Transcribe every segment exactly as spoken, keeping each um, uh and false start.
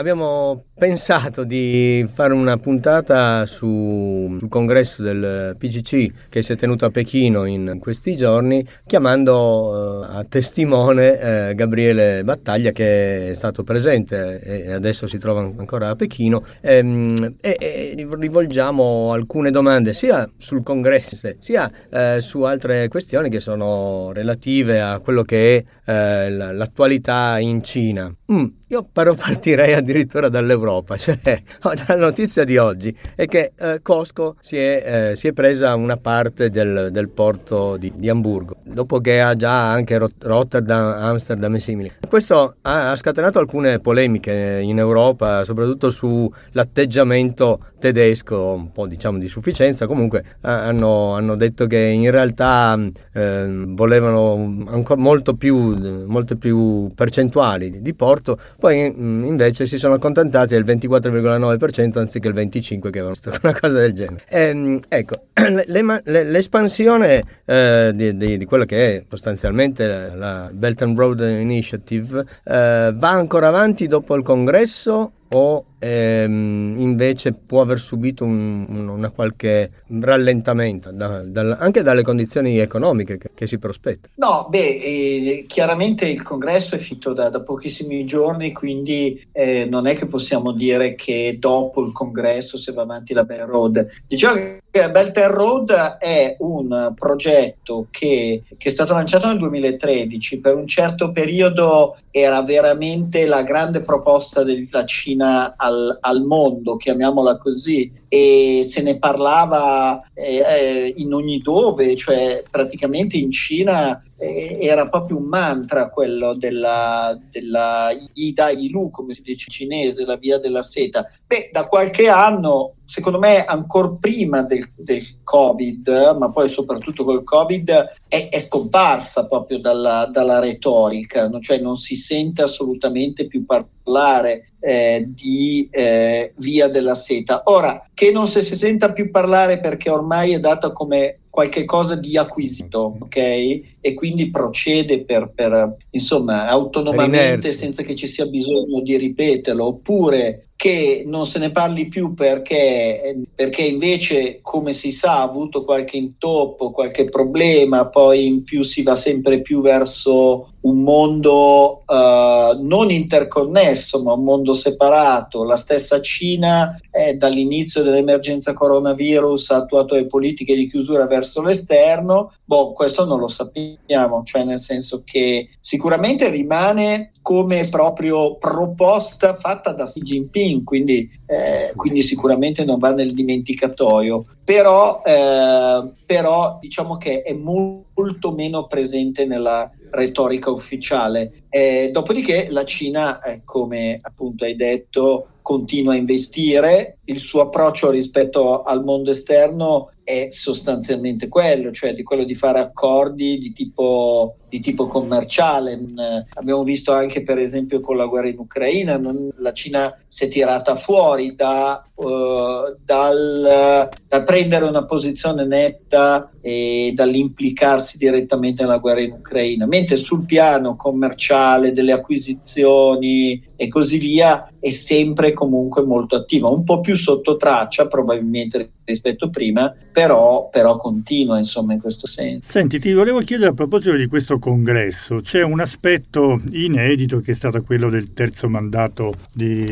abbiamo pensato di fare una puntata su, sul congresso del P C C che si è tenuto a Pechino in questi giorni, chiamando eh, a testimone eh, Gabriele Battaglia, che è stato presente e adesso si trova ancora a Pechino, ehm, e, e rivolgiamo alcune domande sia sul congresso sia eh, su altre questioni che sono relative a quello che è eh, l'attualità in Cina. Mm, io però partirei addirittura dall'Europa, cioè la notizia di oggi è che eh, Costco si è, eh, si è presa una parte del, del porto di, di Amburgo, dopo che ha già anche Rotterdam, Amsterdam e simili. Questo ha, ha scatenato alcune polemiche in Europa, soprattutto sull'atteggiamento tedesco, un po' diciamo di sufficienza. Comunque hanno, hanno detto che in realtà eh, volevano ancora molto più, molte più percentuali di, di porto. Poi invece si sono accontentati del ventiquattro virgola nove per cento anziché il venticinque per cento che avevano visto, una cosa del genere. E, ecco, le, le, l'espansione eh, di, di, di quello che è sostanzialmente la, la Belt and Road Initiative eh, va ancora avanti dopo il congresso o ehm, invece può aver subito un, un, una qualche rallentamento da, da, anche dalle condizioni economiche che, che si prospetta? No, beh, eh, chiaramente il congresso è finito da, da pochissimi giorni, quindi eh, non è che possiamo dire che dopo il congresso si va avanti la Belt Road. Diciamo che la Belt and Road è un progetto che, che è stato lanciato nel duemilatredici. Per un certo periodo era veramente la grande proposta della Cina al, al mondo, chiamiamola così, e se ne parlava eh, eh, in ogni dove, cioè praticamente in Cina eh, era proprio un mantra quello della, della Ida Ilu, come si dice in cinese, la via della seta. Beh, da qualche anno, secondo me ancora prima del, del Covid, ma poi soprattutto col Covid, è, è scomparsa proprio dalla, dalla retorica, no? Cioè non si sente assolutamente più parlare eh, di eh, via della seta. Ora, che non si senta più parlare perché ormai è data come qualche cosa di acquisito, ok? E quindi procede per, per insomma, autonomamente, senza che ci sia bisogno di ripeterlo, oppure che non se ne parli più perché, perché invece, come si sa, ha avuto qualche intoppo, qualche problema, poi in più si va sempre più verso un mondo uh, non interconnesso, ma un mondo separato. La stessa Cina eh, dall'inizio dell'emergenza coronavirus ha attuato le politiche di chiusura verso l'esterno. Boh, questo non lo sappiamo, cioè nel senso che sicuramente rimane come proprio proposta fatta da Xi Jinping, quindi, eh, quindi sicuramente non va nel dimenticatoio, però, eh, però diciamo che è molto meno presente nella retorica ufficiale. Eh, dopodiché la Cina, eh, come appunto hai detto, continua a investire. Il suo approccio rispetto al mondo esterno è sostanzialmente quello, cioè di quello di fare accordi di tipo, di tipo commerciale. Eh, abbiamo visto anche per esempio con la guerra in Ucraina, non, la Cina si è tirata fuori da, uh, dal, dal prendere una posizione netta e dall'implicarsi direttamente nella guerra in Ucraina, mentre sul piano commerciale, delle acquisizioni e così via è sempre comunque molto attiva, un po' più sotto traccia probabilmente rispetto prima, però, però continua insomma in questo senso. Senti, ti volevo chiedere a proposito di questo congresso, c'è un aspetto inedito che è stato quello del terzo mandato di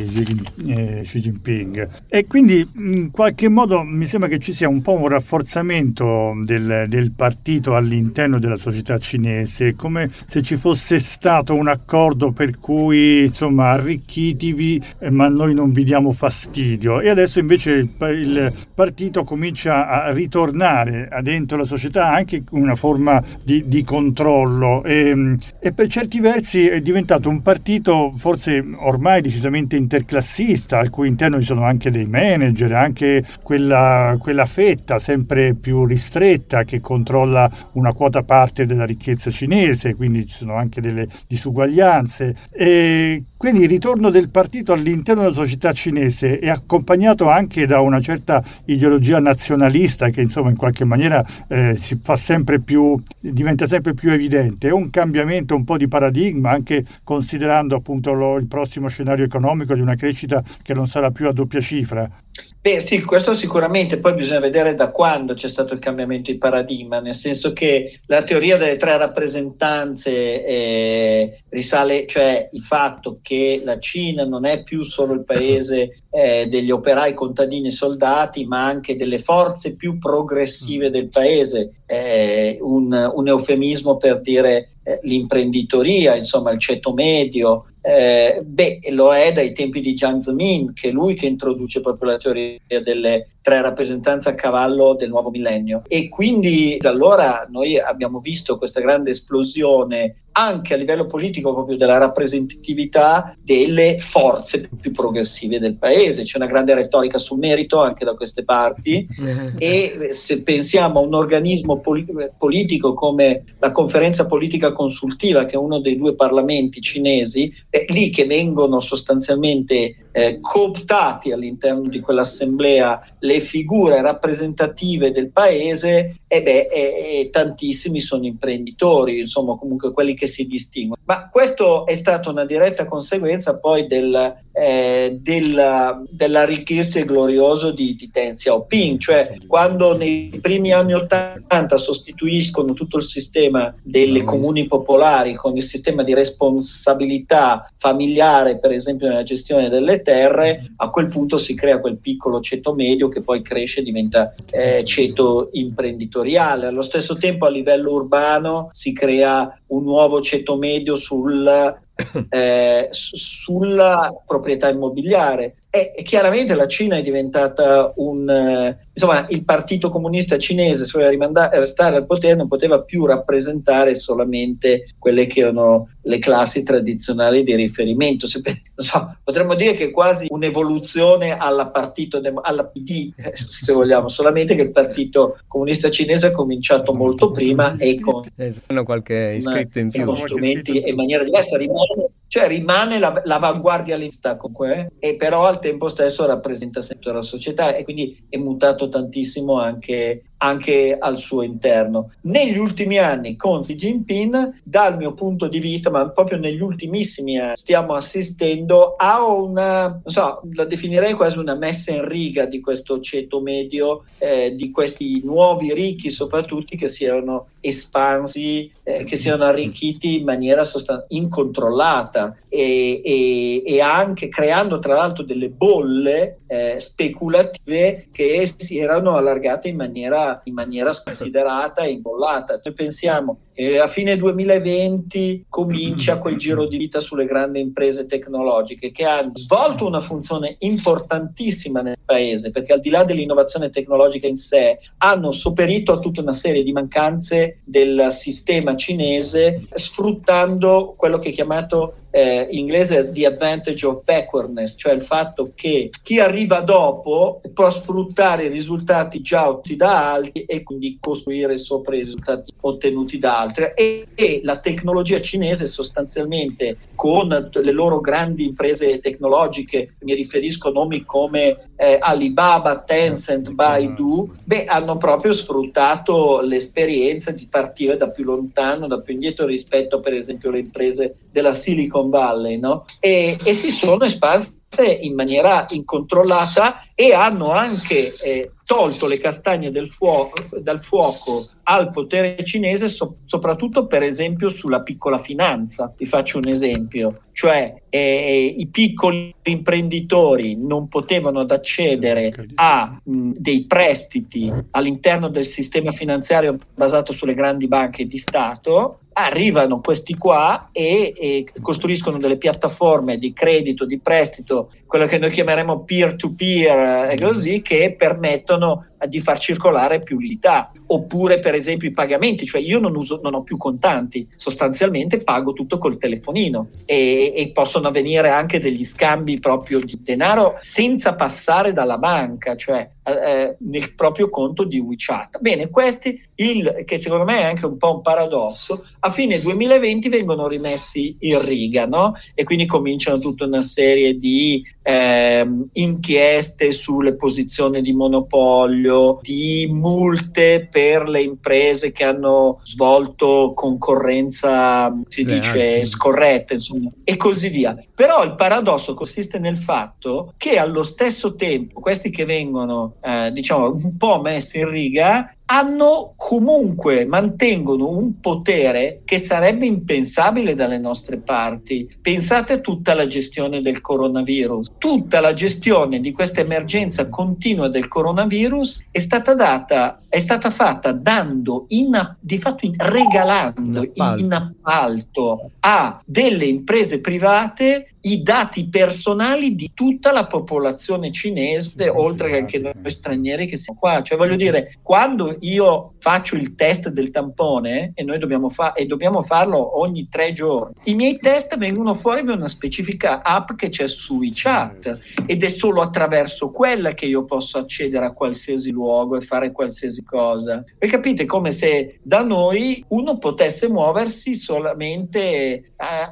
Xi Jinping e quindi in qualche modo mi sembra che ci sia un po' un rafforzamento del, del partito all'interno della società cinese, come se ci fosse stato un accordo per cui insomma arricchitevi eh, ma noi non vi diamo fastidio, e adesso invece il, il partito comincia a ritornare dentro la società anche una forma di, di controllo e, e per certi versi è diventato un partito forse ormai decisamente interclassista, al cui interno ci sono anche dei manager, anche quella, quella fetta sempre più ristretta che controlla una quota parte della ricchezza cinese, quindi ci sono anche delle disuguaglianze e quindi il ritorno del partito all'interno della società cinese è accompagnato anche da una certa ideologia nazionalista che insomma in qualche maniera eh, si fa sempre più, diventa sempre più evidente. È un cambiamento un po' di paradigma, anche considerando appunto lo, il prossimo scenario economico di una crescita che non sarà più a doppia cifra. Beh sì, questo sicuramente, poi bisogna vedere da quando c'è stato il cambiamento di paradigma, nel senso che la teoria delle tre rappresentanze eh, risale, cioè il fatto che la Cina non è più solo il paese eh, degli operai, contadini e soldati, ma anche delle forze più progressive del paese, eh, un, un eufemismo per dire eh, l'imprenditoria, insomma il ceto medio. Eh, beh, lo è dai tempi di Jiang Zemin, che è lui che introduce proprio la teoria delle tre rappresentanze a cavallo del nuovo millennio, e quindi da allora noi abbiamo visto questa grande esplosione anche a livello politico proprio della rappresentatività delle forze più progressive del paese. C'è una grande retorica sul merito anche da queste parti e se pensiamo a un organismo poli- politico come la Conferenza Politica Consultiva, che è uno dei due parlamenti cinesi, è lì che vengono sostanzialmente eh, cooptati all'interno di quell'assemblea le figure rappresentative del paese, e beh, e, e tantissimi sono imprenditori, insomma comunque quelli che si distinguono. Ma questo è stata una diretta conseguenza poi del, eh, della, dell'arricchirsi glorioso di, di Deng Xiaoping, cioè quando nei primi anni ottanta sostituiscono tutto il sistema delle comuni popolari con il sistema di responsabilità familiare, per esempio nella gestione delle terre, a quel punto si crea quel piccolo ceto medio che poi cresce e diventa eh, ceto imprenditoriale. Allo stesso tempo a livello urbano si crea un nuovo ceto medio sul, eh, sulla proprietà immobiliare. E, e chiaramente la Cina è diventata un eh, insomma il partito comunista cinese, se voleva rimandare, restare al potere, non poteva più rappresentare solamente quelle che erano le classi tradizionali di riferimento. Se, non so, potremmo dire che è quasi un'evoluzione alla partito alla P D, eh, se vogliamo, solamente che il partito comunista cinese è cominciato molto prima e con hanno qualche iscritto in più, con strumenti e in maniera diversa. Rimane, cioè rimane la, l'avanguardialista comunque, eh, e però al tempo stesso rappresenta sempre la società, e quindi è mutato tantissimo anche, anche al suo interno. Negli ultimi anni con Xi Jinping, dal mio punto di vista, ma proprio negli ultimissimi anni, stiamo assistendo a una, non so, la definirei quasi una messa in riga di questo ceto medio, eh, di questi nuovi ricchi soprattutto, che si erano espansi, eh, che si erano arricchiti in maniera sostan- incontrollata e, e, e anche creando tra l'altro delle bolle eh, speculative che si erano allargate in maniera, in maniera sconsiderata e imbollata. Noi pensiamo che a fine duemilaventi comincia quel giro di vita sulle grandi imprese tecnologiche che hanno svolto una funzione importantissima nel paese, perché al di là dell'innovazione tecnologica in sé hanno sopperito a tutta una serie di mancanze del sistema cinese, sfruttando quello che è chiamato eh, in inglese the advantage of backwardness, cioè il fatto che chi arriva dopo può sfruttare i risultati già ottenuti da altri e quindi costruire sopra i risultati ottenuti da altri. E, e la tecnologia cinese sostanzialmente, con le loro grandi imprese tecnologiche, mi riferisco a nomi come eh, Alibaba, Tencent, Baidu, beh, hanno proprio sfruttato l'esperienza di partire da più lontano, da più indietro rispetto per esempio alle imprese della Silicon Valley, no? E, e si sono espanse in maniera incontrollata e hanno anche eh, tolto le castagne del fuoco, dal fuoco al potere cinese, so, soprattutto per esempio sulla piccola finanza. Vi faccio un esempio, cioè eh, i piccoli imprenditori non potevano accedere a mh, dei prestiti all'interno del sistema finanziario basato sulle grandi banche di Stato. Arrivano questi qua e, e costruiscono delle piattaforme di credito, di prestito, quello che noi chiameremo peer-to-peer, e così, che permettono di far circolare più liquidità. Oppure per esempio i pagamenti, cioè io non uso, non ho più contanti, sostanzialmente pago tutto col telefonino e, e possono avvenire anche degli scambi proprio di denaro senza passare dalla banca, cioè eh, nel proprio conto di WeChat. Bene, questi, il, che secondo me è anche un po' un paradosso, a fine duemilaventi vengono rimessi in riga, no? E quindi cominciano tutta una serie di eh, inchieste sulle posizioni di monopolio, di multe per le imprese che hanno svolto concorrenza, si Reale. dice, scorretta, insomma, e così via. Però il paradosso consiste nel fatto che allo stesso tempo questi che vengono eh, diciamo un po' messi in riga hanno comunque, mantengono un potere che sarebbe impensabile dalle nostre parti. Pensate a tutta la gestione del coronavirus. Tutta la gestione di questa emergenza continua del coronavirus è stata data, è stata fatta dando, in, di fatto in, regalando in appalto. in appalto a delle imprese private i dati personali di tutta la popolazione cinese, oltre che anche noi stranieri che siamo qua. Cioè voglio dire, quando io faccio il test del tampone e noi dobbiamo, fa- e dobbiamo farlo ogni tre giorni, i miei test vengono fuori da una specifica app che c'è su WeChat ed è solo attraverso quella che io posso accedere a qualsiasi luogo e fare qualsiasi cosa. Voi capite, come se da noi uno potesse muoversi solamente eh,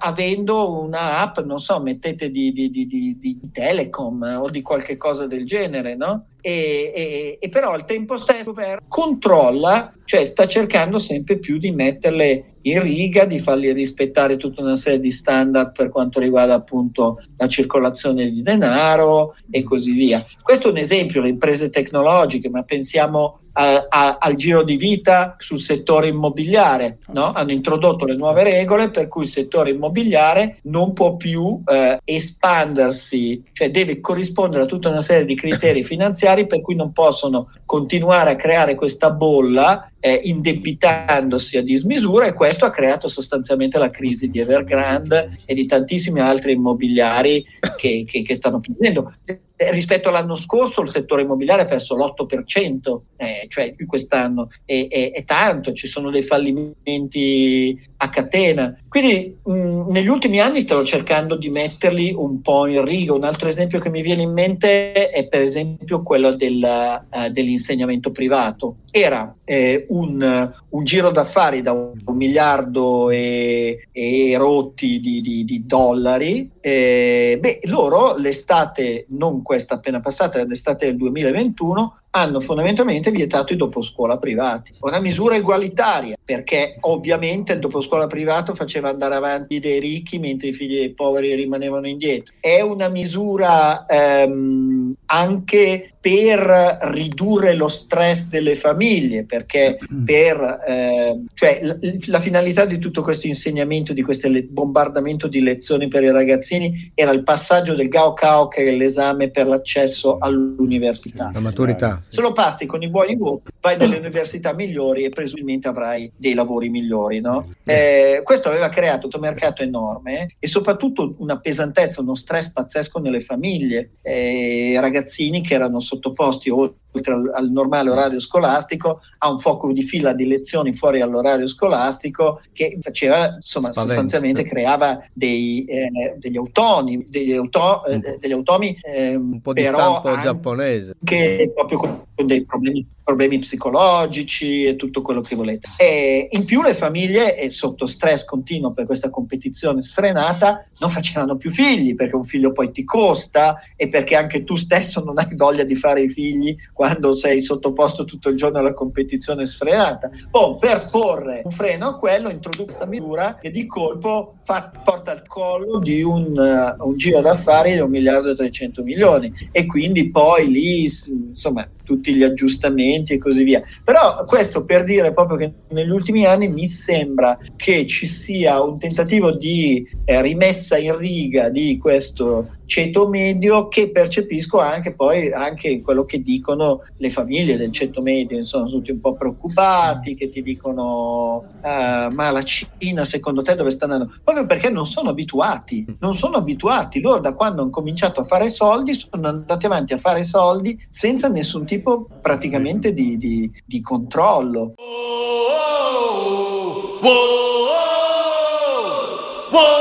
avendo una app, non so, mettete di, di, di, di, di Telecom o di qualche cosa del genere, no? E, e, e però al tempo stesso controlla, cioè sta cercando sempre più di metterle in riga, di farli rispettare tutta una serie di standard per quanto riguarda appunto la circolazione di denaro e così via. Questo è un esempio, le imprese tecnologiche, ma pensiamo a, a, al giro di vita sul settore immobiliare, no? Hanno introdotto le nuove regole per cui il settore immobiliare non può più eh, espandersi, cioè deve corrispondere a tutta una serie di criteri finanziari per cui non possono continuare a creare questa bolla eh, indebitandosi a dismisura, e questo ha creato sostanzialmente la crisi di Evergrande e di tantissimi altri immobiliari che, che, che stanno chiudendo. Rispetto all'anno scorso il settore immobiliare ha perso l'otto per cento, eh, cioè quest'anno è, è, è tanto, ci sono dei fallimenti a catena. Quindi mh, negli ultimi anni stavo cercando di metterli un po' in riga. Un altro esempio che mi viene in mente è per esempio quello del, uh, dell'insegnamento privato. Era eh, un, un giro d'affari da un, un miliardo e, e rotti di, di, di dollari. Eh, beh, loro l'estate, non questa appena passata, l'estate del duemilaventuno, hanno fondamentalmente vietato i doposcuola privati. Una misura egualitaria, perché ovviamente il doposcuola privato faceva andare avanti dei ricchi mentre i figli dei poveri rimanevano indietro. È una misura ehm, anche per ridurre lo stress delle famiglie, perché per eh, cioè la, la finalità di tutto questo insegnamento, di questo le- bombardamento di lezioni per i ragazzini, era il passaggio del Gaokao, che è l'esame per l'accesso all'università. La maturità. Se lo passi con i buoni voti, vai nelle università migliori e presumibilmente avrai dei lavori migliori, no? Eh, questo aveva creato un mercato enorme e soprattutto una pesantezza, uno stress pazzesco nelle famiglie. Eh, ragazzini che erano sottoposti oltre al, al normale orario scolastico a un fuoco di fila di lezioni fuori all'orario scolastico che faceva, insomma, Spavento. sostanzialmente creava dei, eh, degli automi, degli, auto, eh, degli automi eh, un po' di però stampo anche giapponese. Che proprio con dei problemi, problemi psicologici e tutto quello che volete. E in più le famiglie, eh, sotto stress continuo per questa competizione sfrenata, non facevano più figli, perché un figlio poi ti costa e perché anche tu stesso non hai voglia di fare i figli quando sei sottoposto tutto il giorno alla competizione sfrenata. Poi per porre un freno a quello introduce questa misura che di colpo fa, porta al collo di un, uh, un giro d'affari di un miliardo e trecento milioni, e quindi poi lì insomma tutti gli aggiustamenti investimenti e così via. Però questo per dire proprio che negli ultimi anni mi sembra che ci sia un tentativo di eh, rimessa in riga di questo ceto medio, che percepisco anche poi anche quello che dicono le famiglie del ceto medio, insomma, sono tutti un po' preoccupati, che ti dicono uh, ma la Cina secondo te dove sta andando? Proprio perché non sono abituati, non sono abituati. Loro da quando hanno cominciato a fare soldi sono andati avanti a fare soldi senza nessun tipo praticamente di, di, di controllo. Whoa, whoa, whoa, whoa.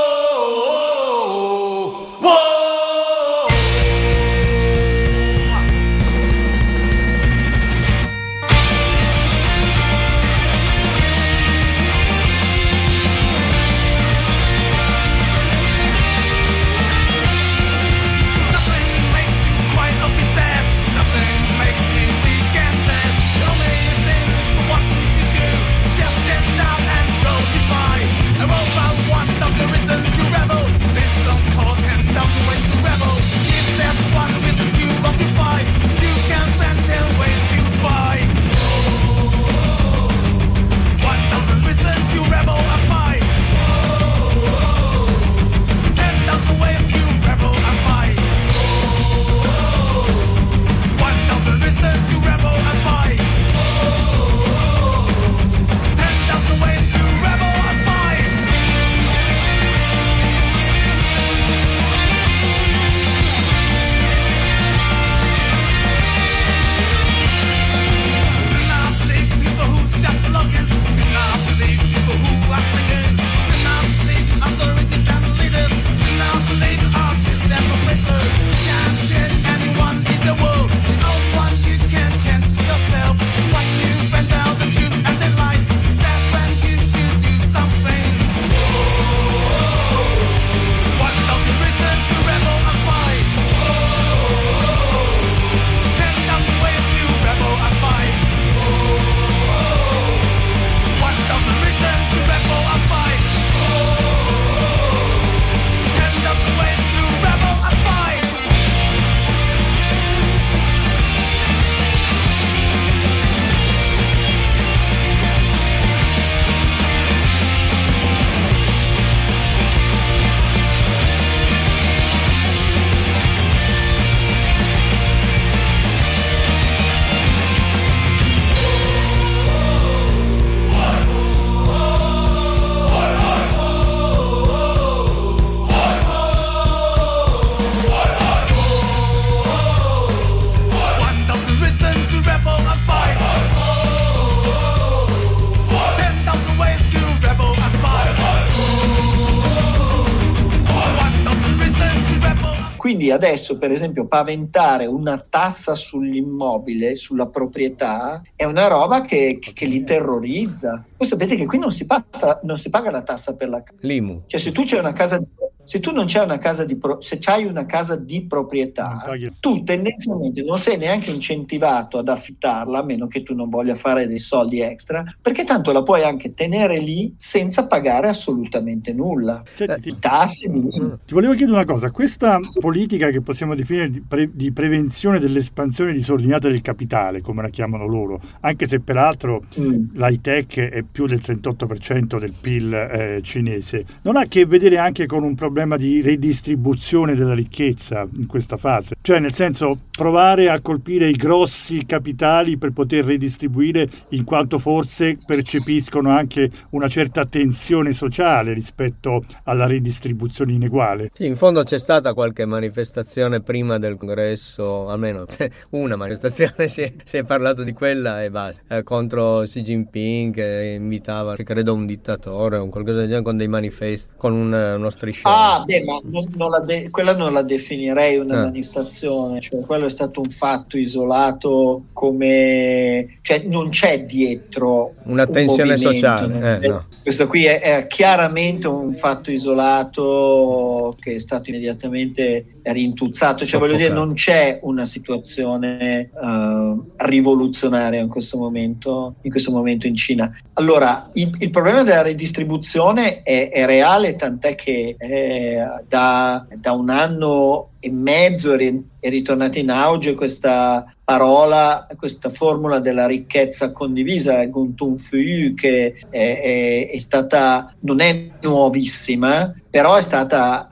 Quindi adesso, per esempio, paventare una tassa sull'immobile, sulla proprietà, è una roba che, che, che li terrorizza. Voi sapete che qui non si, passa, non si paga la tassa per la casa. L'I M U. Cioè, se tu c'è una casa di Se tu non c'hai una casa di pro- se c'hai una casa di proprietà, tu tendenzialmente non sei neanche incentivato ad affittarla, a meno che tu non voglia fare dei soldi extra, perché tanto la puoi anche tenere lì senza pagare assolutamente nulla. Senti, ti, tasse, di... ti volevo chiedere una cosa: questa politica che possiamo definire di, pre- di prevenzione dell'espansione disordinata del capitale, come la chiamano loro, anche se peraltro mm. l'high tech è più del trentotto per cento del P I L eh, cinese, non ha a che vedere anche con un problema di redistribuzione della ricchezza in questa fase? Cioè, nel senso, provare a colpire i grossi capitali per poter redistribuire, in quanto forse percepiscono anche una certa tensione sociale rispetto alla redistribuzione ineguale. Sì, in fondo c'è stata qualche manifestazione prima del congresso, almeno una manifestazione, si è, si è parlato di quella e basta, eh, contro Xi Jinping, che invitava, che credo un dittatore o qualcosa del genere, con dei manifesti, con un, uno striscione. Ah, beh, ma non, non la de- quella non la definirei una ah. manifestazione, cioè quello è stato un fatto isolato, come, cioè non c'è dietro una tensione un sociale. Eh, no. Questo qui è, è chiaramente un fatto isolato che è stato immediatamente rintuzzato, cioè Soffocato. Voglio dire, non c'è una situazione uh, rivoluzionaria in questo momento, in questo momento in Cina. Allora, il, il problema della redistribuzione è, è reale, tant'è che eh, da, da un anno e mezzo è, ri- è ritornata in auge questa parola, questa formula della ricchezza condivisa, Guntunfu, che è, è, è stata, non è nuovissima, però è stata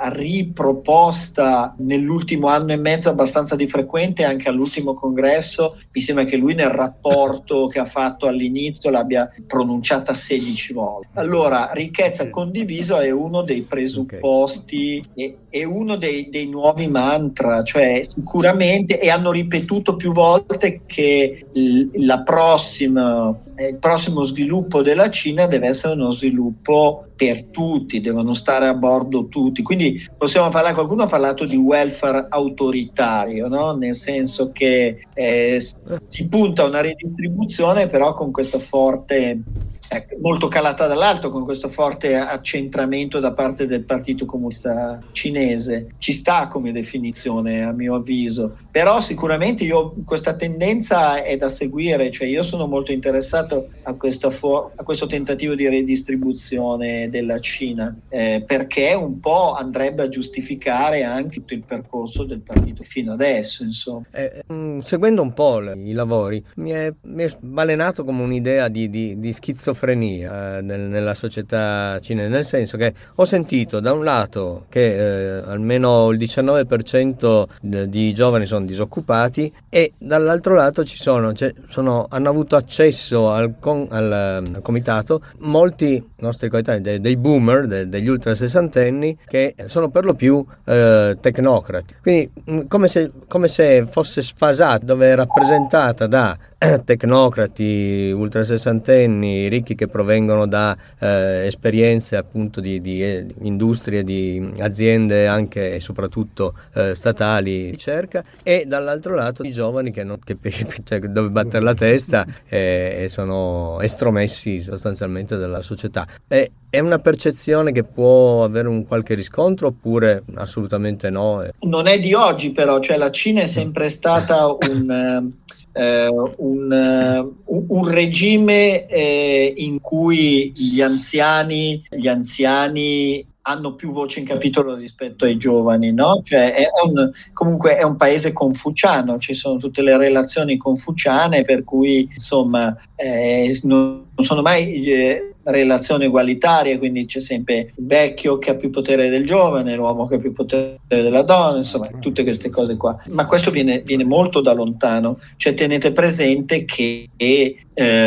riproposta nell'ultimo anno e mezzo abbastanza di frequente, anche all'ultimo congresso. Mi sembra che lui nel rapporto che ha fatto all'inizio l'abbia pronunciata sedici volte. Allora, ricchezza condivisa è uno dei presupposti, okay. è, è uno dei, dei nuovi mantra, cioè sicuramente, e hanno ripetuto più volte che l- la prossima, il prossimo sviluppo della Cina deve essere uno sviluppo per tutti, devono stare a bordo tutti, quindi possiamo parlare, qualcuno ha parlato di welfare autoritario, no? Nel senso che eh, si punta a una redistribuzione però con questo forte, eh, molto calata dall'alto, con questo forte accentramento da parte del Partito Comunista Cinese. Ci sta come definizione, a mio avviso, però sicuramente io, questa tendenza è da seguire, cioè io sono molto interessato a questo, for- a questo tentativo di redistribuzione della Cina, eh, perché un po' andrebbe a giustificare anche tutto il percorso del partito fino adesso, insomma. Eh, mh, seguendo un po' le, i lavori mi è, mi è balenato come un'idea di, di, di schizofrenia eh, nel, nella società cinese, nel senso che ho sentito da un lato che eh, almeno il diciannove per cento di giovani sono disoccupati e dall'altro lato ci sono, cioè, sono hanno avuto accesso al, con, al, al comitato molti nostri coetanei dei, dei boomer, de, degli ultra sessantenni, che sono per lo più eh, tecnocrati, quindi mh, come se, come se fosse sfasata, dove è rappresentata da tecnocrati ultra sessantenni ricchi che provengono da eh, esperienze appunto di, di eh, industrie, di aziende anche e soprattutto eh, statali di ricerca, e dall'altro lato i giovani che, non, che cioè, dove battere la testa eh, e sono estromessi sostanzialmente dalla società. E, è una percezione che può avere un qualche riscontro oppure assolutamente no? Non è di oggi però, cioè la Cina è sempre stata un... Uh, un, uh, un regime eh, in cui gli anziani, gli anziani hanno più voce in capitolo rispetto ai giovani, no? Cioè è un, comunque è un paese confuciano, ci sono tutte le relazioni confuciane per cui insomma eh, non, non sono mai eh, relazioni egualitarie, quindi c'è sempre il vecchio che ha più potere del giovane, l'uomo che ha più potere della donna, insomma tutte queste cose qua. Ma questo viene, viene molto da lontano, cioè tenete presente che eh,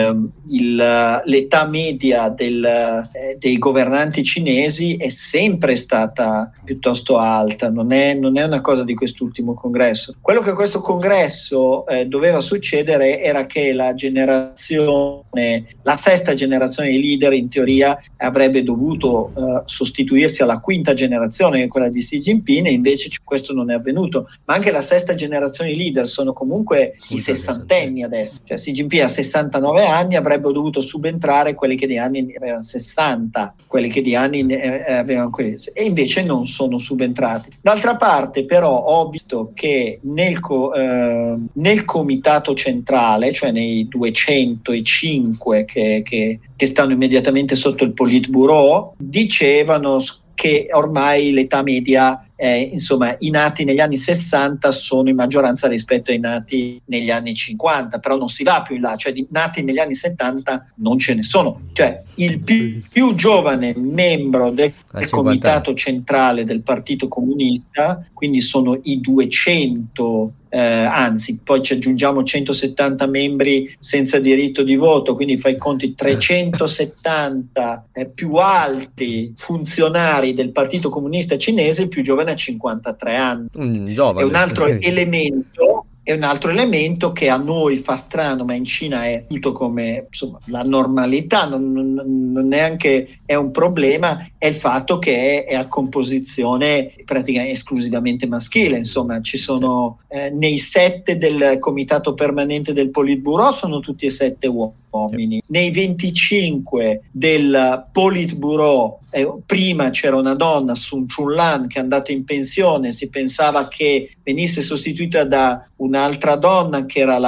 il, l'età media del, eh, dei governanti cinesi è sempre stata piuttosto alta, non è, non è una cosa di quest'ultimo congresso. Quello che questo congresso eh, doveva succedere era che la generazione, la sesta generazione di leader in teoria avrebbe dovuto uh, sostituirsi alla quinta generazione, che è quella di Xi Jinping, e invece questo non è avvenuto. Ma anche la sesta generazione di leader sono comunque i sessantenni adesso, cioè Xi Jinping ha sessantanove anni, avrebbero dovuto subentrare quelli che di anni avevano sessanta, quelli che di anni eh, avevano quelli, e invece non sono subentrati. D'altra parte però ho visto che nel, co, eh, nel comitato centrale, cioè nei duecentocinque che, che, che stanno immediatamente sotto il Politburo, dicevano che ormai l'età media, eh, insomma, i nati negli anni sessanta sono in maggioranza rispetto ai nati negli anni cinquanta, però non si va più in là, cioè di nati negli anni settanta non ce ne sono. Cioè il più, più giovane membro del, del comitato centrale del Partito Comunista, quindi sono i duecento, eh, anzi poi ci aggiungiamo centosettanta membri senza diritto di voto, quindi fai conti trecentosettanta eh, più alti funzionari del Partito Comunista Cinese, il più giovane ha cinquantatré anni. Mm, giovane. È un altro elemento È un altro elemento che a noi fa strano, ma in Cina è tutto come insomma, la normalità, non, non, non neanche è un problema, è il fatto che è, è a composizione praticamente esclusivamente maschile. Insomma, ci sono eh, nei sette del comitato permanente del Politburo sono tutti e sette uomini. Nei venticinque del Politburo eh, prima c'era una donna, Sun Chunlan, che è andata in pensione, si pensava che venisse sostituita da un'altra donna che era la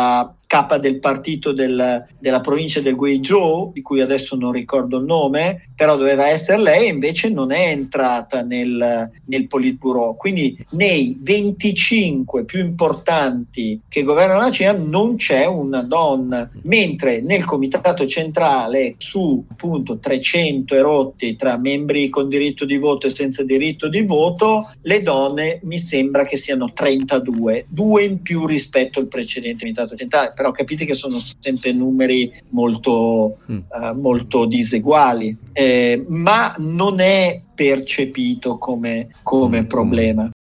capa del partito del, della provincia del Guizhou, di cui adesso non ricordo il nome, però doveva essere lei e invece non è entrata nel, nel Politburo. Quindi nei venticinque più importanti che governano la Cina non c'è una donna, mentre nel comitato centrale su appunto trecento erotti tra membri con diritto di voto e senza diritto di voto, le donne mi sembra che siano trentadue, due in più rispetto al precedente comitato centrale, però capite che sono sempre numeri molto, mm. uh, molto diseguali, eh, ma non è percepito come, come mm. problema.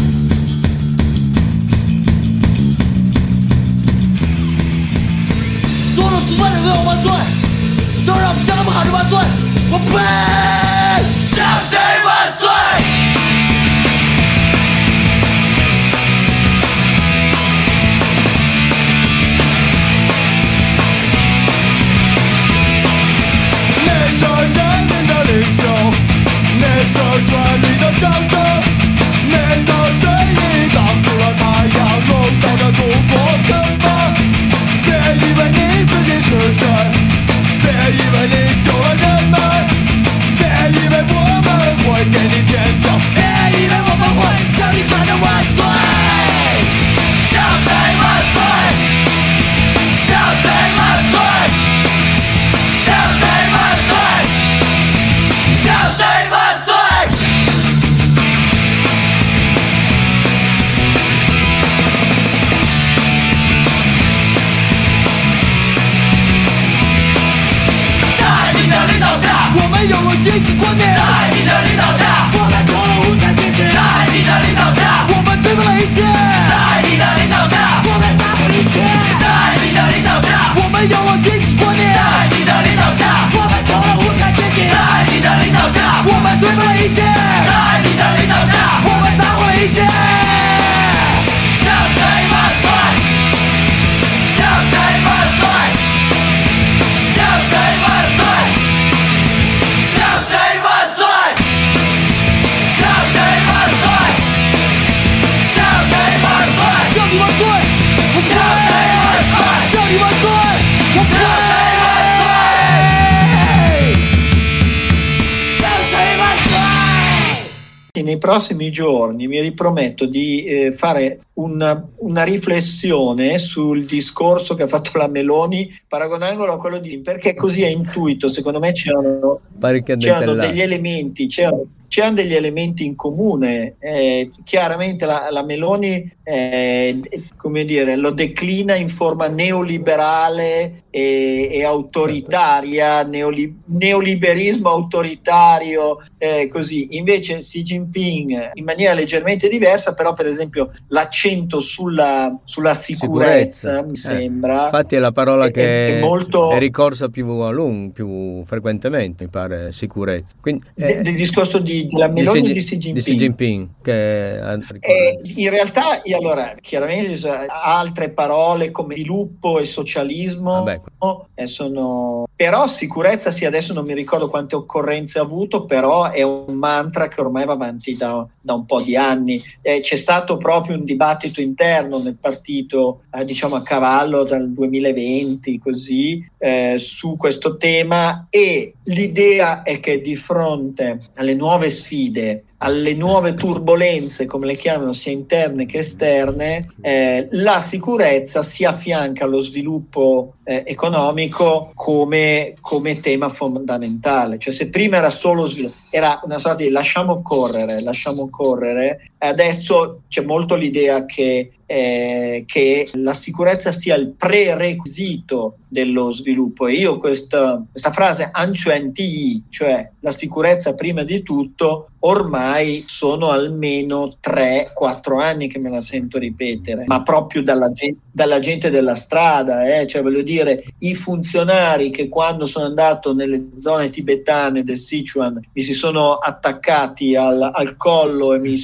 Nei prossimi giorni mi riprometto di eh, fare una, una riflessione sul discorso che ha fatto la Meloni, paragonandolo a quello di, perché così è intuito, secondo me c'erano, c'erano degli elementi, c'erano, c'erano degli elementi in comune. Eh, chiaramente la, la Meloni eh, come dire, lo declina in forma neoliberale e, e autoritaria, neoli, neoliberismo autoritario, eh, così. Invece Xi Jinping in maniera leggermente diversa, però per esempio l'accento sulla, sulla sicurezza, sicurezza. mi eh, sembra. Infatti è la parola è, che è, molto... è ricorsa più a lungo, più frequentemente, mi pare, sicurezza. Quindi, eh, del discorso di, della Meloni di, di Xi Jinping. Di Xi Jinping che eh, in realtà, allora, chiaramente altre parole come sviluppo e socialismo, Vabbè. eh, sono... però sicurezza sì, adesso non mi ricordo quante occorrenze ha avuto, però è un mantra che ormai va avanti da, da un po' di anni. Eh, c'è stato proprio un dibattito interno nel partito, eh, diciamo a cavallo dal duemilaventi, così, eh, su questo tema, e l'idea è che di fronte alle nuove sfide, alle nuove turbolenze, come le chiamano, sia interne che esterne, eh, la sicurezza si affianca allo sviluppo eh, economico come, come tema fondamentale. Cioè, se prima era solo sviluppo, era una sorta di lasciamo correre, lasciamo correre, adesso c'è molto l'idea che Eh, che la sicurezza sia il prerequisito dello sviluppo. E io questa, questa frase anchuanti, cioè la sicurezza prima di tutto, ormai sono almeno tre quattro anni che me la sento ripetere, ma proprio dalla gente, dalla gente della strada, eh? Cioè voglio dire, i funzionari che quando sono andato nelle zone tibetane del Sichuan mi si sono attaccati al, al collo e mi sono stati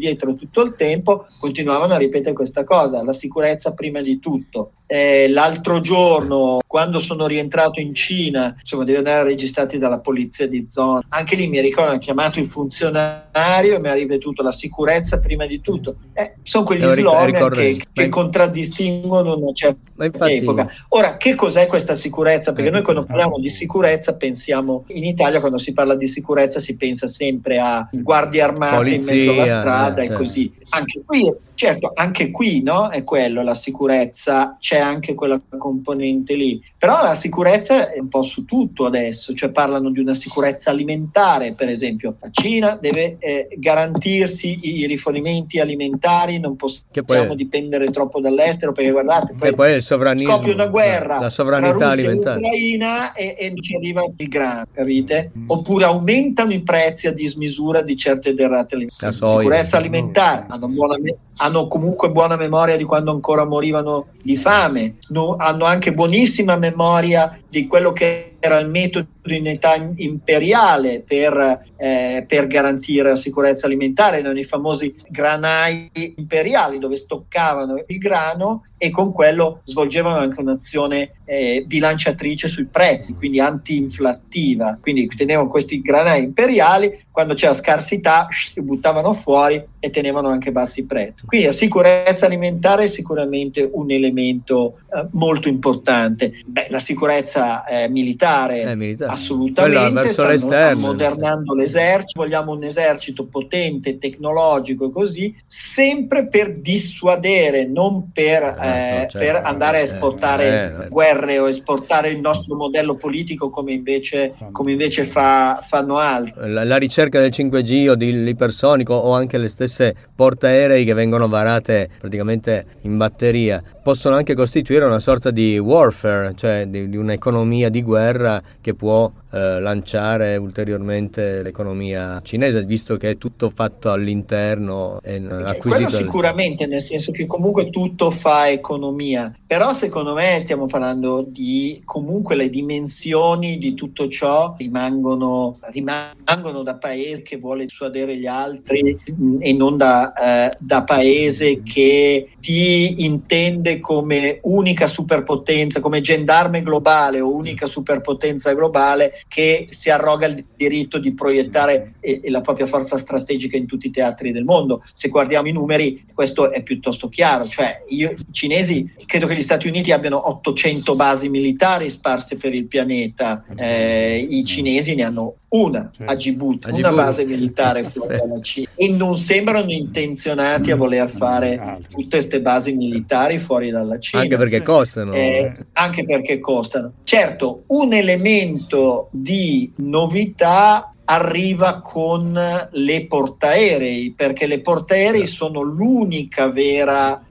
dietro tutto il tempo, continuavano a ripetere questa cosa, la sicurezza prima di tutto. Eh, l'altro giorno, quando sono rientrato in Cina, insomma, devo andare registrati dalla polizia di zona, anche lì mi ricordo, hanno chiamato il funzionario e mi ha ripetuto la sicurezza prima di tutto. Eh, sono quegli eh, slogan ricordo, che, che in... contraddistinguono una certa infatti... epoca. Ora, che cos'è questa sicurezza? Perché noi quando parliamo di sicurezza pensiamo, in Italia quando si parla di sicurezza si pensa sempre a guardie armate polizia, in mezzo alla strada eh, e certo. così. Anche qui, certo, anche qui, no? È quello, la sicurezza, c'è anche quella componente lì. Però la sicurezza è un po' su tutto adesso, cioè parlano di una sicurezza alimentare, per esempio. La Cina deve eh, garantirsi i rifornimenti alimentari, non possiamo poi... dipendere troppo dall'estero, perché guardate, poi, e poi il sovranismo, scoppia una guerra, la sovranità tra Russia alimentare. e Ucraina e, e ci arriva il grano, capite? Oppure aumentano i prezzi a dismisura di certe derrate alimentari. Sicurezza alimentare, hanno, buona, hanno comunque buona memoria di quando ancora morivano di fame, no, hanno anche buonissima memoria di quello che era il metodo in età imperiale per, eh, per garantire la sicurezza alimentare, erano i famosi granai imperiali dove stoccavano il grano e con quello svolgevano anche un'azione eh, bilanciatrice sui prezzi, quindi anti-inflattiva. Quindi tenevano questi granai imperiali, quando c'era scarsità li buttavano fuori e tenevano anche bassi prezzi. Quindi la sicurezza alimentare è sicuramente un elemento eh, molto importante. Beh, la sicurezza eh, militare, eh, militare assolutamente, verso stanno l'esterno, ammodernando l'esercito, vogliamo un esercito potente, tecnologico e così, sempre per dissuadere, non per, eh, certo, per andare a esportare eh, eh, guerre o esportare il nostro modello politico come invece, come invece fa, fanno altri. La, la ricerca del cinque G o dell'ipersonico o anche le stesse portaerei che vengono varate praticamente in batteria possono anche costituire una sorta di warfare, cioè di, di un'economia di guerra che può eh, lanciare ulteriormente l'economia cinese, visto che è tutto fatto all'interno e acquisito. Quello sicuramente, nel senso che comunque tutto fa economia, però secondo me stiamo parlando di comunque le dimensioni di tutto ciò rimangono, rimangono da paese che vuole dissuadere gli altri e non da, eh, da paese che ti intende come unica superpotenza, come gendarme globale o unica superpotenza globale che si arroga il diritto di proiettare e, e la propria forza strategica in tutti i teatri del mondo. Se guardiamo i numeri, questo è piuttosto chiaro, cioè io, i cinesi, credo che gli Stati Uniti abbiano ottocento basi militari sparse per il pianeta, eh, i cinesi ne hanno una a Djibouti, una base militare fuori dalla Cina, e non sembrano intenzionati a voler fare tutte queste basi militari fuori dalla Cina, anche perché costano, eh, anche perché costano. Certo, un elemento di novità arriva con le portaerei, perché le portaerei sono l'unica vera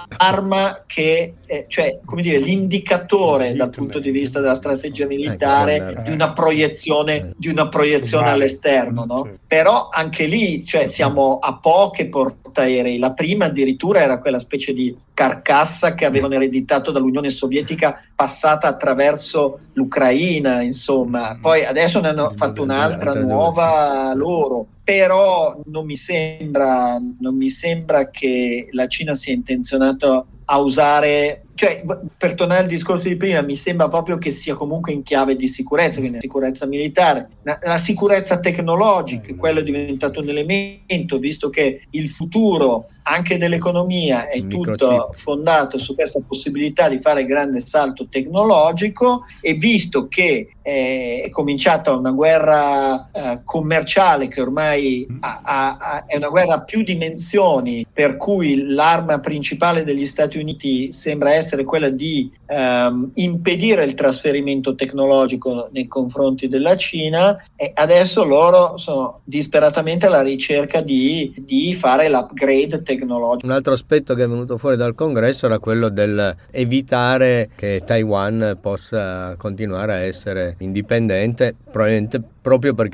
arma che, eh, cioè, come dire, l'indicatore dal punto di vista della strategia militare di una proiezione, di una proiezione all'esterno, no? Però anche lì, cioè, siamo a poche portaerei. La prima addirittura era quella specie di carcassa che avevano ereditato dall'Unione Sovietica passata attraverso l'Ucraina, insomma. Poi adesso ne hanno fatto un'altra nuova loro. Però non mi sembra, non mi sembra che la Cina sia intenzionata a usare, cioè, per tornare al discorso di prima, mi sembra proprio che sia comunque in chiave di sicurezza, quindi sicurezza militare, la, la sicurezza tecnologica, quello è diventato un elemento, visto che il futuro anche dell'economia è tutto fondato su questa possibilità di fare grande salto tecnologico, e visto che è, è cominciata una guerra eh, commerciale che ormai ha, ha, ha, è una guerra a più dimensioni, per cui l'arma principale degli Stati Uniti sembra essere quella di ehm, impedire il trasferimento tecnologico nei confronti della Cina, e adesso loro sono disperatamente alla ricerca di, di fare l'upgrade tecnologico. Un altro aspetto che è venuto fuori dal congresso era quello del evitare che Taiwan possa continuare a essere indipendente, probabilmente proprio perché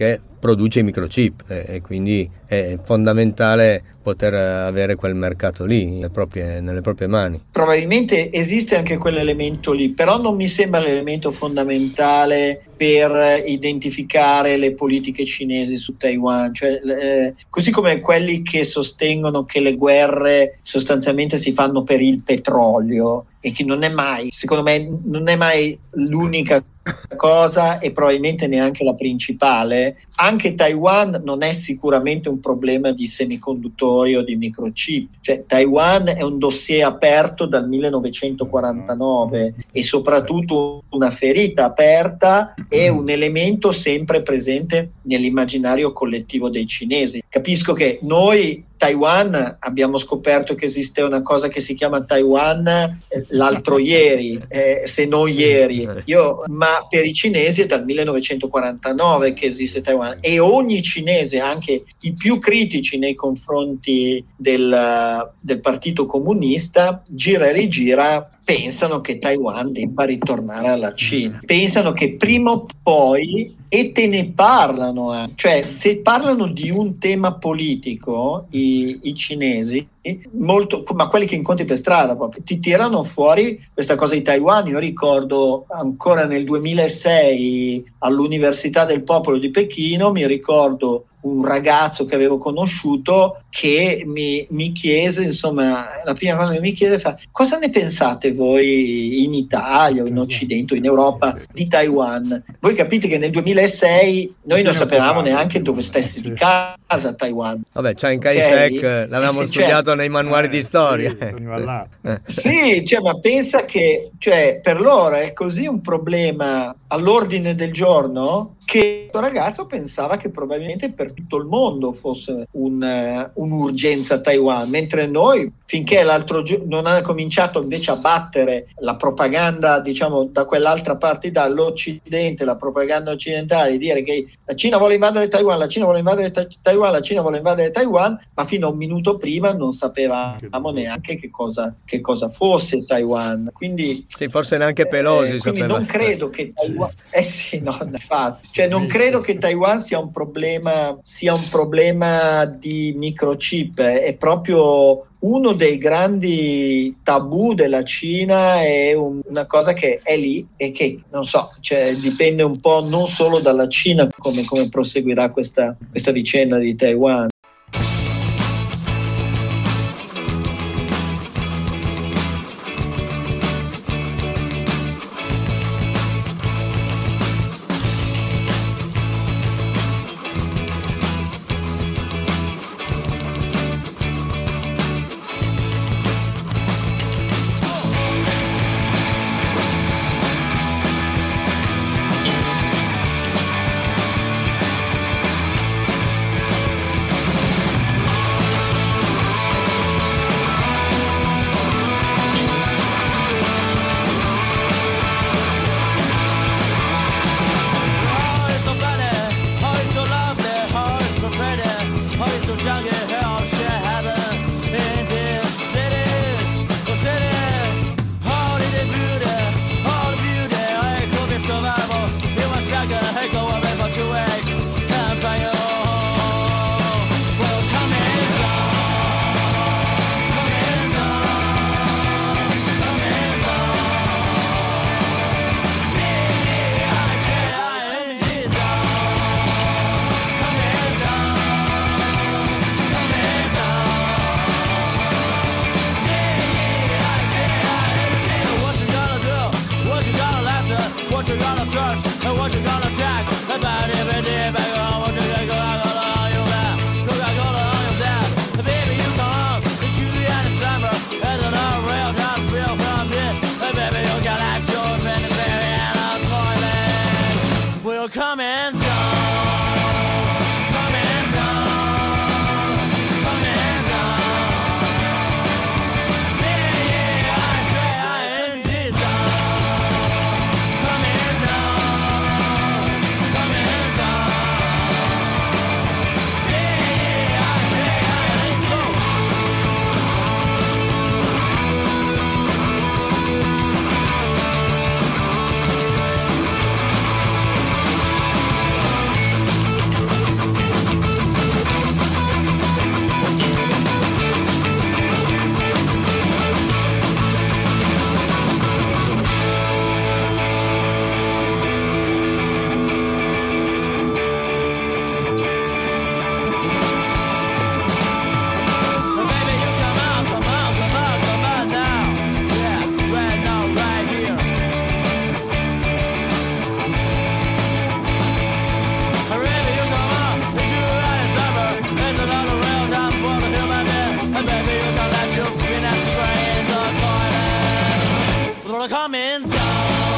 produce i microchip e, e quindi è fondamentale poter avere quel mercato lì nelle proprie, nelle proprie mani. Probabilmente esiste anche quell'elemento lì, però non mi sembra l'elemento fondamentale per identificare le politiche cinesi su Taiwan, cioè, eh, così come quelli che sostengono che le guerre sostanzialmente si fanno per il petrolio, e che non è mai, secondo me, non è mai l'unica cosa e probabilmente neanche la principale. Anche Taiwan non è sicuramente un problema di semiconduttori o di microchip, cioè Taiwan è un dossier aperto dal millenovecentoquarantanove e soprattutto una ferita aperta e un elemento sempre presente nell'immaginario collettivo dei cinesi. Capisco che noi Taiwan abbiamo scoperto che esiste una cosa che si chiama Taiwan eh, l'altro ieri, eh, se non ieri. Io, ma per i cinesi è dal millenovecentoquarantanove che esiste Taiwan, e ogni cinese, anche i più critici nei confronti del, del Partito Comunista, gira e rigira, pensano che Taiwan debba ritornare alla Cina. Pensano che prima o poi, e te ne parlano, eh. Cioè se parlano di un tema politico i, i cinesi, molto, ma quelli che incontri per strada proprio, ti tirano fuori questa cosa di Taiwan. Io ricordo ancora nel duemilasei all'Università del Popolo di Pechino, mi ricordo un ragazzo che avevo conosciuto che mi, mi chiese, insomma, la prima cosa che mi chiese fa: cosa ne pensate voi in Italia o in Occidente o in Europa di Taiwan? Voi capite che nel duemilasei noi non sapevamo neanche dove stesse di casa Taiwan. Vabbè, Chiang Kai-shek okay. L'avevamo cioè, studiato nei manuali eh, di storia. Sì, cioè, ma pensa che cioè, per loro è così un problema all'ordine del giorno che questo ragazzo pensava che probabilmente per tutto il mondo fosse un, uh, un'urgenza Taiwan, mentre noi, finché l'altro giorno non ha cominciato invece a battere la propaganda, diciamo, da quell'altra parte, dall'Occidente, la propaganda occidentale, dire che la Cina vuole invadere Taiwan, la Cina vuole invadere ta- Taiwan, la Cina vuole invadere Taiwan, ma fino a un minuto prima non sapevamo neanche che cosa, che cosa fosse Taiwan. Quindi sì, forse neanche Pelosi eh, sapeva. Quindi non credo che Taiwan, eh sì, no, infatti, cioè non credo che Taiwan sia un problema, sia un problema di microchip, è proprio uno dei grandi tabù della Cina, è un, una cosa che è lì e che non so, cioè dipende un po' non solo dalla Cina come, come proseguirà questa, questa vicenda di Taiwan. Coming down. we're coming down.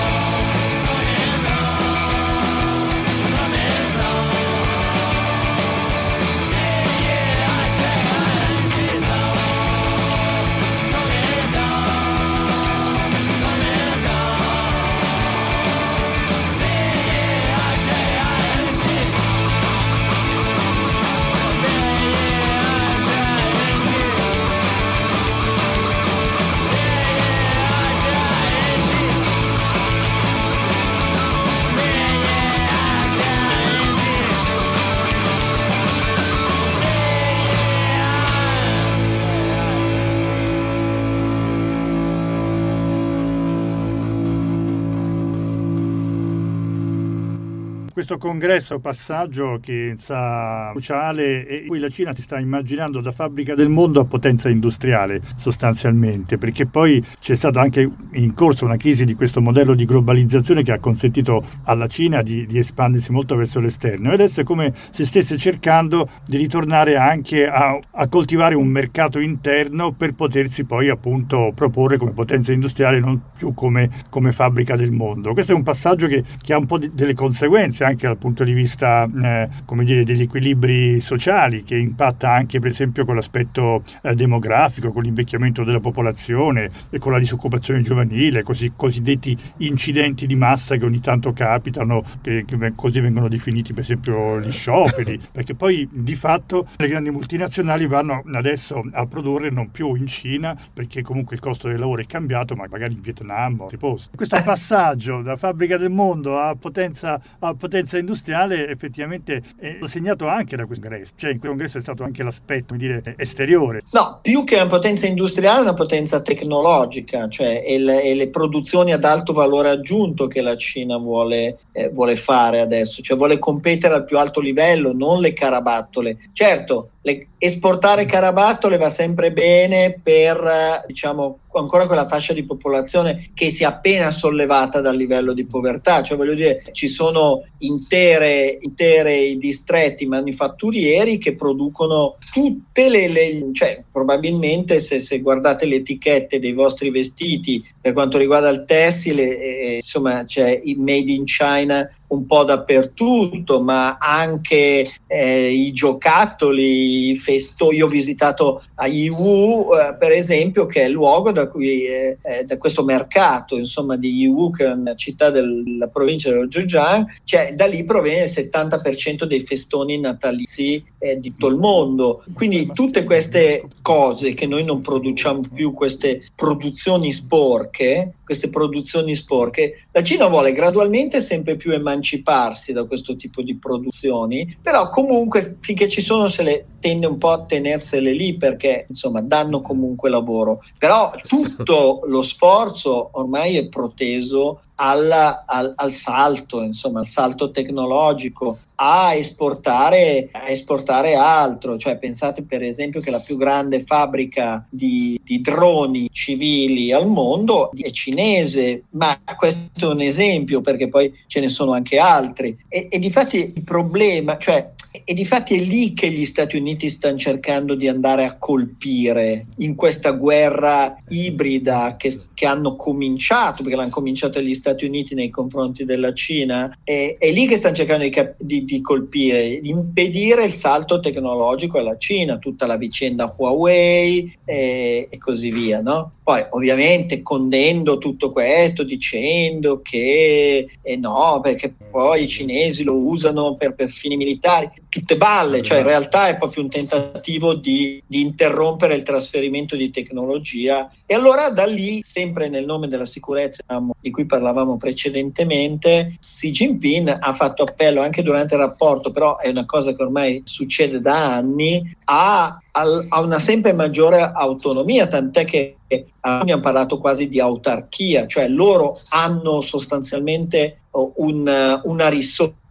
Questo congresso passaggio che sa cruciale e cui la Cina si sta immaginando da fabbrica del mondo a potenza industriale sostanzialmente, perché poi c'è stata anche in corso una crisi di questo modello di globalizzazione che ha consentito alla Cina di, di espandersi molto verso l'esterno e adesso è come se stesse cercando di ritornare anche a, a coltivare un mercato interno per potersi poi appunto proporre come potenza industriale, non più come, come fabbrica del mondo. Questo è un passaggio che, che ha un po' di, delle conseguenze anche dal punto di vista eh, come dire degli equilibri sociali, che impatta anche per esempio con l'aspetto eh, demografico, con l'invecchiamento della popolazione e con la disoccupazione giovanile, così cosiddetti incidenti di massa che ogni tanto capitano, che, che così vengono definiti per esempio gli scioperi, perché poi di fatto le grandi multinazionali vanno adesso a produrre non più in Cina perché comunque il costo del lavoro è cambiato, ma magari in Vietnam o altri posti. Questo passaggio da fabbrica del mondo a potenza a potenza industriale effettivamente è segnato anche da questo congresso, cioè in quel congresso è stato anche l'aspetto, come dire, esteriore. No, più che una potenza industriale, una potenza tecnologica, cioè e le, e le produzioni ad alto valore aggiunto che la Cina vuole, eh, vuole fare adesso, cioè vuole competere al più alto livello, non le carabattole. Certo, le, esportare carabattole va sempre bene per, diciamo, ancora quella fascia di popolazione che si è appena sollevata dal livello di povertà, cioè voglio dire, ci sono intere, intere distretti manifatturieri che producono tutte le, le cioè probabilmente se, se guardate le etichette dei vostri vestiti per quanto riguarda il tessile, eh, insomma c'è il made in China un po' dappertutto, ma anche eh, i giocattoli, i festoni. Io ho visitato a Yiwu, eh, per esempio, che è il luogo da cui eh, da questo mercato, insomma, di Yiwu, che è una città della provincia dello Zhejiang, cioè da lì proviene il settanta per cento dei festoni natalizi eh, di tutto il mondo. Quindi tutte queste cose che noi non produciamo più, queste produzioni sporche, queste produzioni sporche, la Cina vuole gradualmente sempre più emanciparsi da questo tipo di produzioni, però comunque finché ci sono se le tende un po' a tenersele lì perché insomma danno comunque lavoro, però tutto lo sforzo ormai è proteso alla, al, al salto, insomma al salto tecnologico, a esportare, a esportare altro, cioè pensate per esempio che la più grande fabbrica di, di droni civili al mondo è cinese, ma questo è un esempio perché poi ce ne sono anche altri e, e difatti il problema, cioè e difatti è lì che gli Stati Uniti stanno cercando di andare a colpire in questa guerra ibrida che, che hanno cominciato, perché l'hanno cominciato gli Stati Uniti nei confronti della Cina, e, è lì che stanno cercando di, di, di colpire, di impedire il salto tecnologico alla Cina, tutta la vicenda Huawei e, e così via, no? Poi ovviamente condendo tutto questo dicendo che eh no, perché poi i cinesi lo usano per, per fini militari, tutte balle, cioè in realtà è proprio un tentativo di, di interrompere il trasferimento di tecnologia e allora da lì, sempre nel nome della sicurezza di cui parlavamo precedentemente, Xi Jinping ha fatto appello anche durante il rapporto, però è una cosa che ormai succede da anni, a, a una sempre maggiore autonomia, tant'è che abbiamo parlato quasi di autarchia, cioè loro hanno sostanzialmente un, una risorsa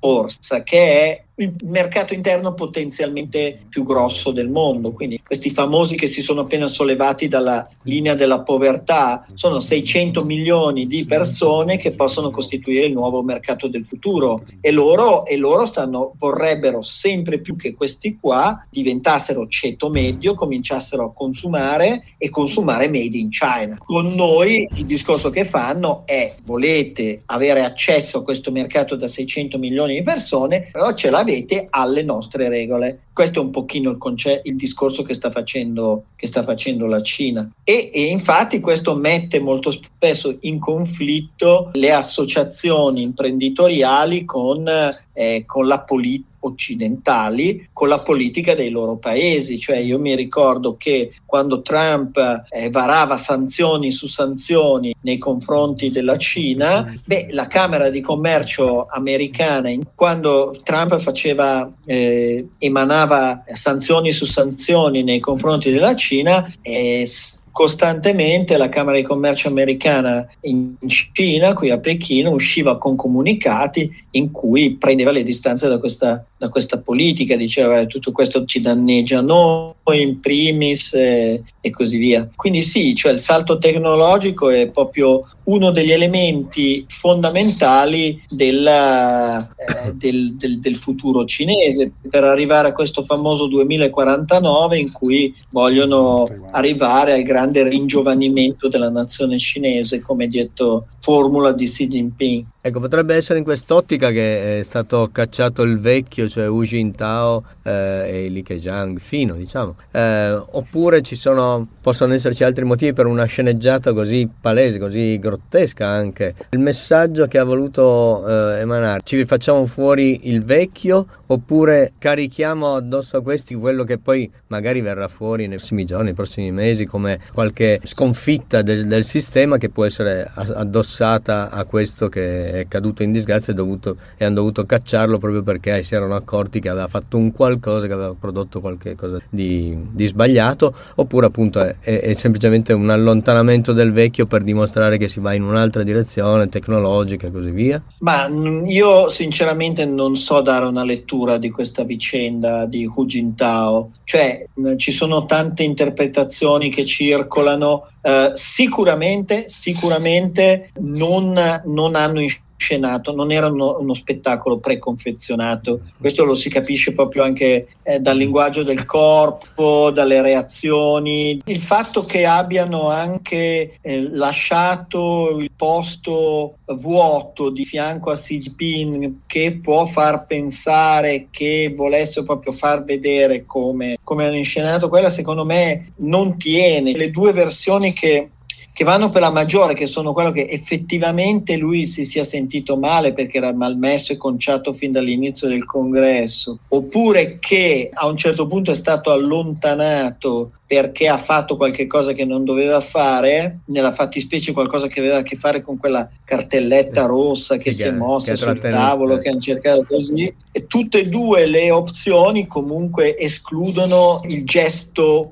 borsa, che è il mercato interno potenzialmente più grosso del mondo. Quindi questi famosi che si sono appena sollevati dalla linea della povertà sono seicento milioni di persone che possono costituire il nuovo mercato del futuro, e loro, e loro stanno, vorrebbero sempre più che questi qua diventassero ceto medio, cominciassero a consumare e consumare made in China. Con noi il discorso che fanno è: volete avere accesso a questo mercato da seicento milioni di persone, però ce l'avete alle nostre regole. Questo è un pochino il, conce- il discorso che sta facendo che sta facendo la Cina, e, e infatti questo mette molto spesso in conflitto le associazioni imprenditoriali con, eh, con la politica occidentali, con la politica dei loro paesi. Cioè, io mi ricordo che quando Trump eh, varava sanzioni su sanzioni nei confronti della Cina, beh, la Camera di Commercio americana, in, quando Trump faceva eh, emanava sanzioni su sanzioni nei confronti della Cina, eh, costantemente la Camera di Commercio americana in Cina, qui a Pechino, usciva con comunicati in cui prendeva le distanze da questa, da questa politica, diceva tutto questo ci danneggia noi in primis e, e così via. Quindi sì, cioè il salto tecnologico è proprio uno degli elementi fondamentali della, eh, del, del, del futuro cinese, per arrivare a questo famoso duemilaquarantanove in cui vogliono arrivare al grande ringiovanimento della nazione cinese, come detto formula di Xi Jinping. Ecco, potrebbe essere in quest'ottica che è stato cacciato il vecchio, cioè Hu Jintao eh, e Li Keqiang fino, diciamo. Eh, oppure ci sono, possono esserci altri motivi per una sceneggiata così palese, così grottesca anche. Il messaggio che ha voluto eh, emanare: ci facciamo fuori il vecchio oppure carichiamo addosso a questi quello che poi magari verrà fuori nei prossimi giorni, nei prossimi mesi, come qualche sconfitta del, del sistema che può essere addossata a questo che è caduto in disgrazia e, dovuto, e hanno dovuto cacciarlo proprio perché si erano accorti che aveva fatto un qualcosa, che aveva prodotto qualche cosa di, di sbagliato, oppure appunto è, è, è semplicemente un allontanamento del vecchio per dimostrare che si va in un'altra direzione tecnologica e così via? Ma io sinceramente non so dare una lettura di questa vicenda di Hu Jintao, cioè ci sono tante interpretazioni che circolano. Uh, sicuramente sicuramente non, non hanno inscenato, non era uno, uno spettacolo preconfezionato. Questo lo si capisce proprio anche eh, dal linguaggio del corpo, dalle reazioni. Il fatto che abbiano anche eh, lasciato il posto vuoto di fianco a Xi Jinping, che può far pensare che volessero proprio far vedere come, come hanno inscenato quella, secondo me non tiene. Le due versioni che che vanno per la maggiore, che sono quello che effettivamente lui si sia sentito male perché era malmesso e conciato fin dall'inizio del congresso, oppure che a un certo punto è stato allontanato perché ha fatto qualche cosa che non doveva fare, nella fattispecie qualcosa che aveva a che fare con quella cartelletta rossa che, che si è mossa che sul tavolo, che hanno cercato così. E tutte e due le opzioni comunque escludono il gesto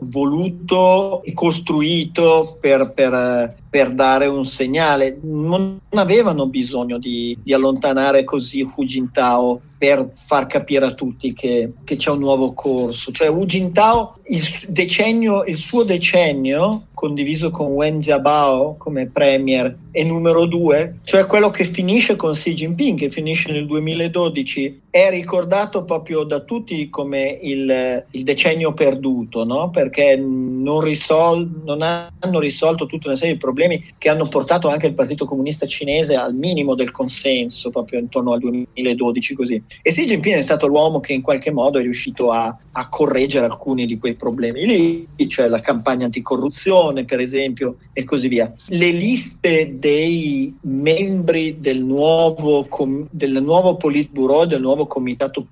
voluto e costruito per, per, per dare un segnale. Non avevano bisogno di, di allontanare così Hu Jintao per far capire a tutti che, che c'è un nuovo corso. Cioè Hu Jintao, il decennio, il suo decennio condiviso con Wen Jiabao come premier e numero due, cioè quello che finisce con Xi Jinping, che finisce nel duemiladodici, è ricordato proprio da tutti come il, il decennio perduto, no? Perché non, risol- non hanno risolto tutta una serie di problemi che hanno portato anche il Partito Comunista Cinese al minimo del consenso proprio intorno al duemiladodici, così. E Xi Jinping è stato l'uomo che in qualche modo è riuscito a, a correggere alcuni di quei problemi lì, cioè la campagna anticorruzione per esempio e così via. Le liste dei membri del nuovo, com- del nuovo Politburo, del nuovo comitato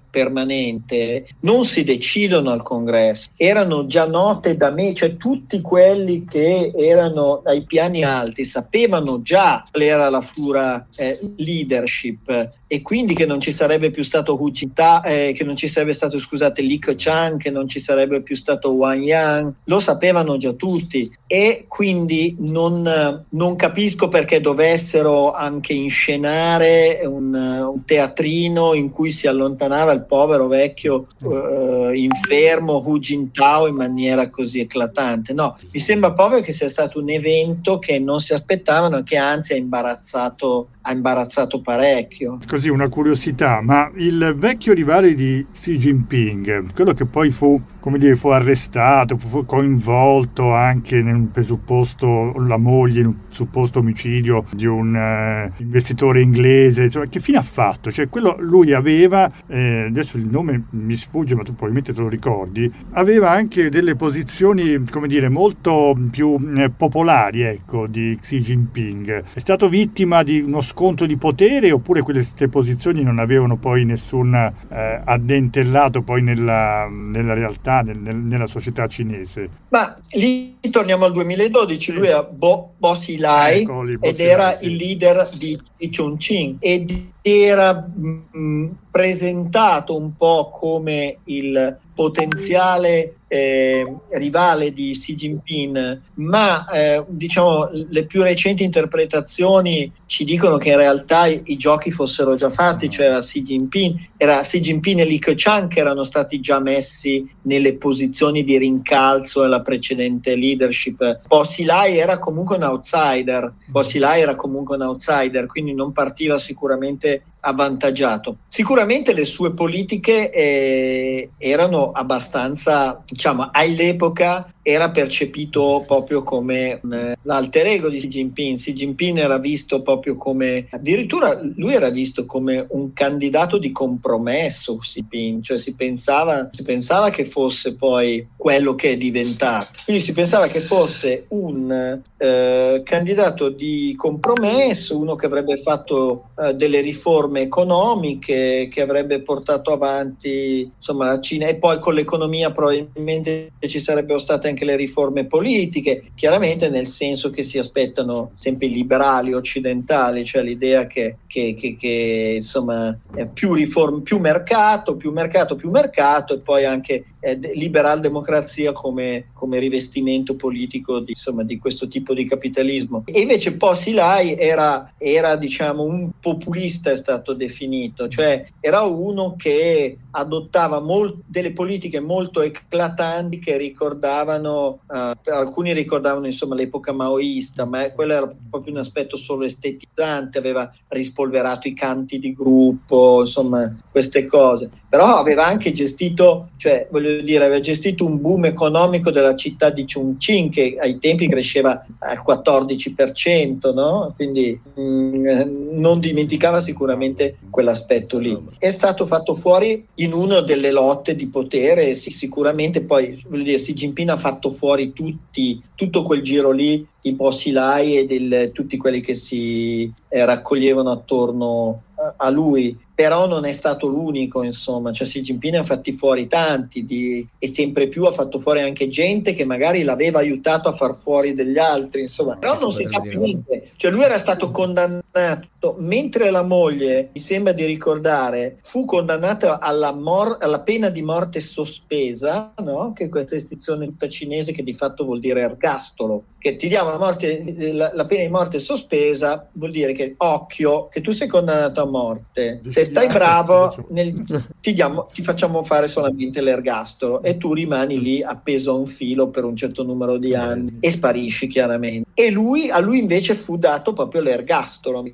permanente non si decidono al congresso, erano già note da me, cioè tutti quelli che erano ai piani alti sapevano già qual era la futura eh, leadership, e quindi che non ci sarebbe più stato Hu Jintao, eh, che non ci sarebbe stato, scusate, Li Keqiang, che non ci sarebbe più stato Wang Yang, lo sapevano già tutti, e quindi non, non capisco perché dovessero anche inscenare un, un teatrino in cui si allontanava il povero vecchio eh, infermo Hu Jintao in maniera così eclatante. No, mi sembra proprio che sia stato un evento che non si aspettavano e che anzi ha imbarazzato ha imbarazzato parecchio. Così una curiosità, ma il vecchio rivale di Xi Jinping, quello che poi fu, come dire, fu arrestato, fu coinvolto anche nel presupposto, la moglie, in un supposto omicidio di un eh, investitore inglese, insomma, che fine ha fatto? Cioè, quello lui aveva, eh, adesso il nome mi sfugge, ma tu probabilmente te lo ricordi, aveva anche delle posizioni, come dire, molto più eh, popolari, ecco, di Xi Jinping. È stato vittima di uno scontro di potere, oppure queste posizioni non avevano poi nessun eh, addentellato poi nella, nella realtà, nel, nella società cinese? Ma lì torniamo al duemiladodici, sì. Lui era Bo, Bo Xilai, ecco, lì, Bo ed Xilai, era sì. il leader di, di Chongqing, ed era mh, presentato un po' come il potenziale eh, rivale di Xi Jinping, ma eh, diciamo le più recenti interpretazioni ci dicono che in realtà i, i giochi fossero già fatti, cioè era Xi Jinping, era Xi Jinping e Li Keqiang che erano stati già messi nelle posizioni di rincalzo nella precedente leadership. Bo Xilai era comunque un outsider, Bo Xilai era comunque un outsider, quindi non partiva sicuramente avvantaggiato. Sicuramente le sue politiche eh, erano abbastanza, diciamo, all'epoca era percepito proprio come eh, l'alter ego di Xi Jinping. Xi Jinping era visto proprio come, addirittura lui era visto come un candidato di compromesso, Xi Jinping, cioè si pensava, si pensava che fosse poi quello che è diventato. Quindi si pensava che fosse un eh, candidato di compromesso, uno che avrebbe fatto eh, delle riforme economiche, che avrebbe portato avanti insomma la Cina, e poi con l'economia probabilmente ci sarebbero state anche le riforme politiche, chiaramente nel senso che si aspettano sempre i liberali occidentali, cioè l'idea che, che, che, che insomma più riforme, più mercato, più mercato, più mercato, e poi anche eh, liberal democrazia come, come rivestimento politico di, insomma, di questo tipo di capitalismo. E invece Bo Xilai era, era diciamo un populista, è stato definito, cioè era uno che adottava molt- delle politiche molto eclatanti che ricordavano, uh, alcuni ricordavano insomma l'epoca maoista, ma quello era proprio un aspetto solo estetizzante, aveva rispolverato i canti di gruppo, insomma queste cose, però aveva anche gestito, cioè voglio dire, aveva gestito un boom economico della città di Chongqing che ai tempi cresceva al quattordici per cento, no? Quindi mh, non dimenticava sicuramente quell'aspetto lì. È stato fatto fuori in una delle lotte di potere, sì, sicuramente poi voglio dire, Xi Jinping ha fatto fuori tutti, tutto quel giro lì di Bo Xilai e del, tutti quelli che si eh, raccoglievano attorno a, a lui, però non è stato l'unico, insomma, cioè Xi Jinping ha fatti fuori tanti di, e sempre più ha fatto fuori anche gente che magari l'aveva aiutato a far fuori degli altri, insomma, però non si sa più niente, cioè lui era stato condannato, mentre la moglie, mi sembra di ricordare, fu condannata alla, mor- alla pena di morte sospesa, no? Che è questa istituzione tutta cinese che di fatto vuol dire ergastolo, che ti diamo la, morte, la, la pena di morte sospesa, vuol dire che occhio, che tu sei condannato a morte, se stai bravo nel, ti, diamo, ti facciamo fare solamente l'ergastolo e tu rimani lì appeso a un filo per un certo numero di anni e sparisci chiaramente. E lui, a lui invece fu dato proprio l'ergastolo, mi